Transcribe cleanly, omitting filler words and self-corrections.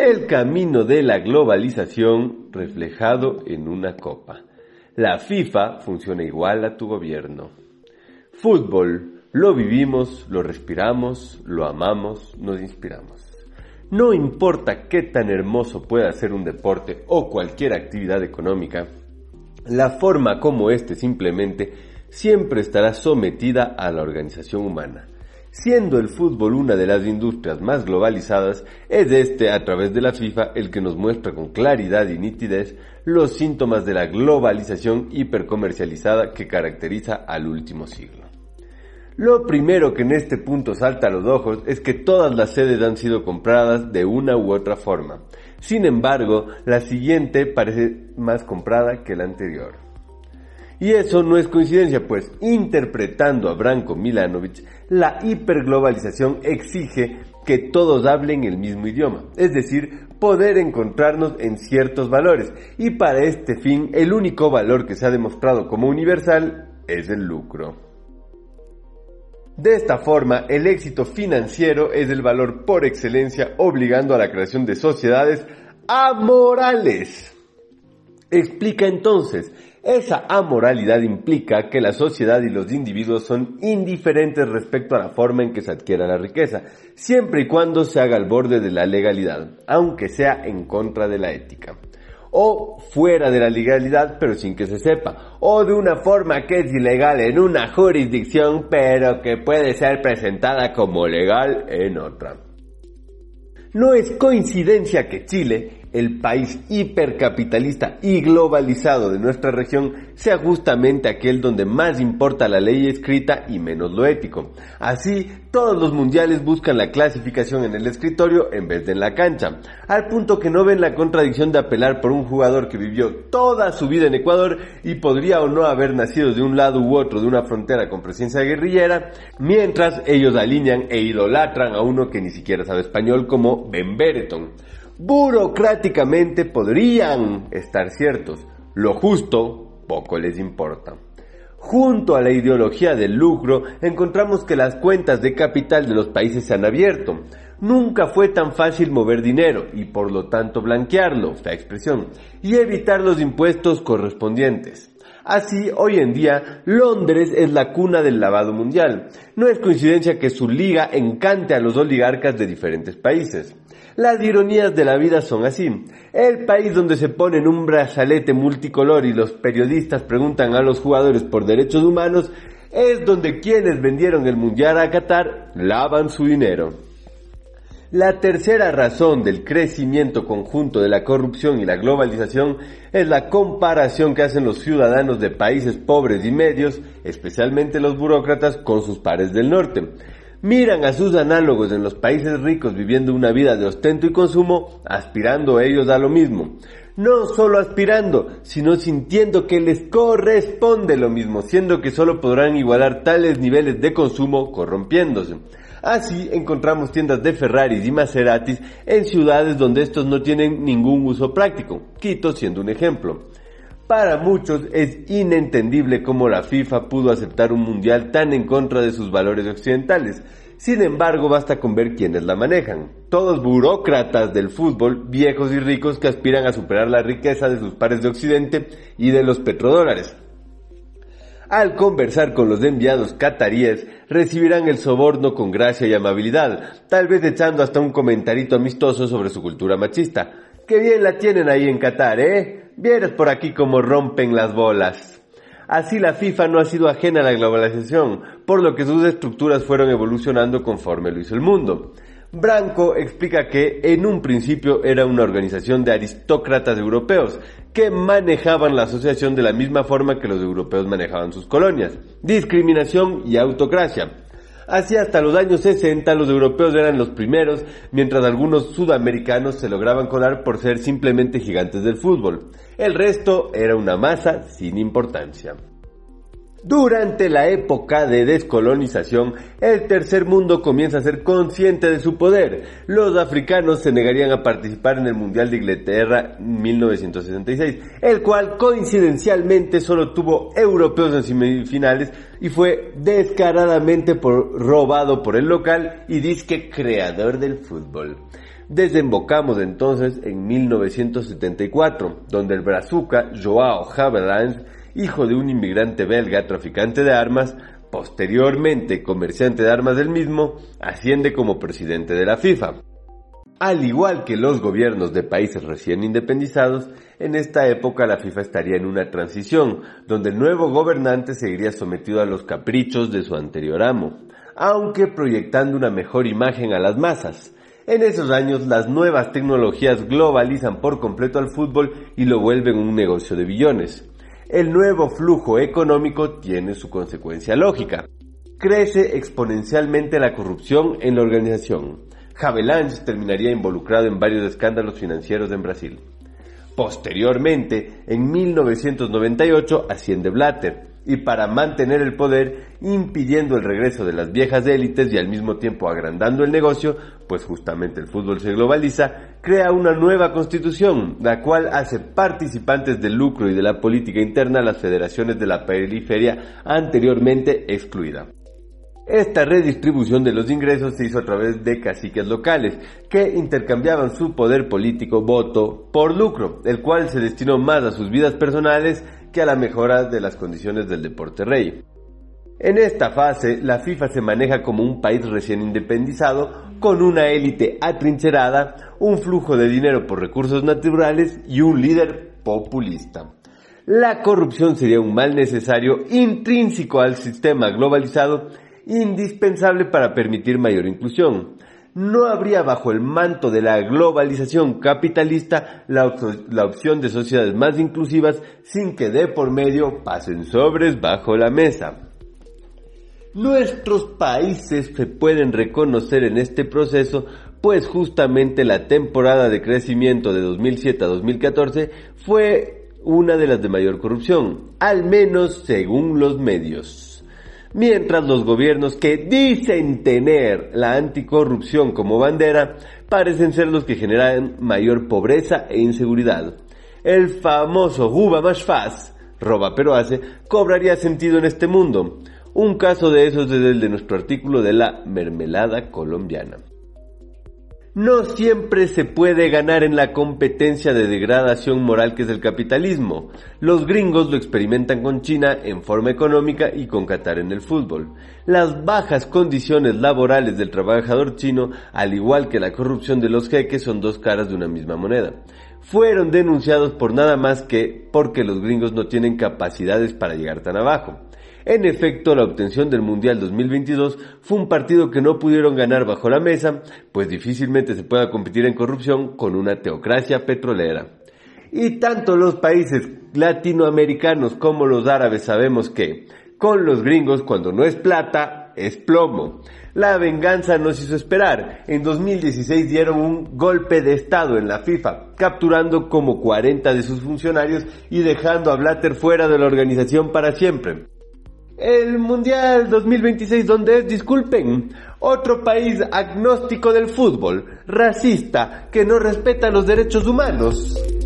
El camino de la globalización reflejado en una copa. La FIFA funciona igual a tu gobierno. Fútbol, lo vivimos, lo respiramos, lo amamos, nos inspiramos. No importa qué tan hermoso pueda ser un deporte o cualquier actividad económica, la forma como éste simplemente siempre estará sometida a la organización humana. Siendo el fútbol una de las industrias más globalizadas, es este, a través de la FIFA, el que nos muestra con claridad y nitidez los síntomas de la globalización hipercomercializada que caracteriza al último siglo. Lo primero que en este punto salta a los ojos es que todas las sedes han sido compradas de una u otra forma. Sin embargo, la siguiente parece más comprada que la anterior. Y eso no es coincidencia, pues, interpretando a Branko Milanovic, la hiperglobalización exige que todos hablen el mismo idioma, es decir, poder encontrarnos en ciertos valores, y para este fin el único valor que se ha demostrado como universal es el lucro. De esta forma, el éxito financiero es el valor por excelencia, obligando a la creación de sociedades amorales. Explica entonces, esa amoralidad implica que la sociedad y los individuos son indiferentes respecto a la forma en que se adquiera la riqueza, siempre y cuando se haga al borde de la legalidad, aunque sea en contra de la ética. O fuera de la legalidad, pero sin que se sepa, o de una forma que es ilegal en una jurisdicción, pero que puede ser presentada como legal en otra. No es coincidencia que Chile, el país hipercapitalista y globalizado de nuestra región, sea justamente aquel donde más importa la ley escrita y menos lo ético. Así, todos los mundiales buscan la clasificación en el escritorio en vez de en la cancha, al punto que no ven la contradicción de apelar por un jugador que vivió toda su vida en Ecuador y podría o no haber nacido de un lado u otro de una frontera con presencia guerrillera, mientras ellos alinean e idolatran a uno que ni siquiera sabe español como Ben Brereton. Burocráticamente podrían estar ciertos, lo justo poco les importa. Junto a la ideología del lucro, encontramos que las cuentas de capital de los países se han abierto. Nunca fue tan fácil mover dinero y por lo tanto blanquearlo, fea expresión, y evitar los impuestos correspondientes. Así, hoy en día, Londres es la cuna del lavado mundial. No es coincidencia que su liga encante a los oligarcas de diferentes países. Las ironías de la vida son así. El país donde se ponen un brazalete multicolor y los periodistas preguntan a los jugadores por derechos humanos es donde quienes vendieron el mundial a Qatar lavan su dinero. La tercera razón del crecimiento conjunto de la corrupción y la globalización es la comparación que hacen los ciudadanos de países pobres y medios, especialmente los burócratas, con sus pares del norte. Miran a sus análogos en los países ricos viviendo una vida de ostento y consumo, aspirando ellos a lo mismo. No solo aspirando, sino sintiendo que les corresponde lo mismo, siendo que solo podrán igualar tales niveles de consumo corrompiéndose. Así encontramos tiendas de Ferraris y Maseratis en ciudades donde estos no tienen ningún uso práctico, Quito siendo un ejemplo. Para muchos es inentendible cómo la FIFA pudo aceptar un mundial tan en contra de sus valores occidentales. Sin embargo, basta con ver quiénes la manejan. Todos burócratas del fútbol, viejos y ricos que aspiran a superar la riqueza de sus pares de Occidente y de los petrodólares. Al conversar con los enviados cataríes, recibirán el soborno con gracia y amabilidad, tal vez echando hasta un comentarito amistoso sobre su cultura machista. ¡Qué bien la tienen ahí en Qatar, Vieras por aquí cómo rompen las bolas. Así la FIFA no ha sido ajena a la globalización, por lo que sus estructuras fueron evolucionando conforme lo hizo el mundo. Branco explica que en un principio era una organización de aristócratas europeos que manejaban la asociación de la misma forma que los europeos manejaban sus colonias, discriminación y autocracia. Así hasta los años 60 los europeos eran los primeros, mientras algunos sudamericanos se lograban colar por ser simplemente gigantes del fútbol. El resto era una masa sin importancia. Durante la época de descolonización, el tercer mundo comienza a ser consciente de su poder. Los africanos se negarían a participar en el Mundial de Inglaterra en 1966, el cual coincidencialmente solo tuvo europeos en semifinales y fue descaradamente robado por el local y disque creador del fútbol. Desembocamos entonces en 1974, donde el brazuca Joao Havelange, hijo de un inmigrante belga traficante de armas, posteriormente comerciante de armas del mismo, asciende como presidente de la FIFA. Al igual que los gobiernos de países recién independizados, en esta época la FIFA estaría en una transición, donde el nuevo gobernante seguiría sometido a los caprichos de su anterior amo, aunque proyectando una mejor imagen a las masas. En esos años, las nuevas tecnologías globalizan por completo al fútbol y lo vuelven un negocio de billones. El nuevo flujo económico tiene su consecuencia lógica. Crece exponencialmente la corrupción en la organización. Havelange terminaría involucrado en varios escándalos financieros en Brasil. Posteriormente, en 1998, asciende Blatter, y para mantener el poder, impidiendo el regreso de las viejas élites y al mismo tiempo agrandando el negocio, pues justamente el fútbol se globaliza, crea una nueva constitución, la cual hace participantes del lucro y de la política interna a las federaciones de la periferia anteriormente excluida. Esta redistribución de los ingresos se hizo a través de caciques locales, que intercambiaban su poder político voto por lucro, el cual se destinó más a sus vidas personales que a la mejora de las condiciones del deporte rey. En esta fase, la FIFA se maneja como un país recién independizado, con una élite atrincherada, un flujo de dinero por recursos naturales y un líder populista. La corrupción sería un mal necesario intrínseco al sistema globalizado, indispensable para permitir mayor inclusión. No habría bajo el manto de la globalización capitalista la opción de sociedades más inclusivas sin que de por medio pasen sobres bajo la mesa. Nuestros países se pueden reconocer en este proceso, pues justamente la temporada de crecimiento de 2007 a 2014 fue una de las de mayor corrupción, al menos según los medios. Mientras los gobiernos que dicen tener la anticorrupción como bandera, parecen ser los que generan mayor pobreza e inseguridad. El famoso Ruba más faz, roba pero hace, cobraría sentido en este mundo. Un caso de esos es el de nuestro artículo de la mermelada colombiana. No siempre se puede ganar en la competencia de degradación moral que es el capitalismo. Los gringos lo experimentan con China en forma económica y con Qatar en el fútbol. Las bajas condiciones laborales del trabajador chino, al igual que la corrupción de los jeques, son dos caras de una misma moneda. Fueron denunciados por nada más que porque los gringos no tienen capacidades para llegar tan abajo. En efecto, la obtención del Mundial 2022 fue un partido que no pudieron ganar bajo la mesa, pues difícilmente se pueda competir en corrupción con una teocracia petrolera. Y tanto los países latinoamericanos como los árabes sabemos que, con los gringos, cuando no es plata, es plomo. La venganza nos hizo esperar. En 2016 dieron un golpe de estado en la FIFA, capturando como 40 de sus funcionarios y dejando a Blatter fuera de la organización para siempre. El Mundial 2026, ¿dónde es? Disculpen, otro país agnóstico del fútbol, racista, que no respeta los derechos humanos.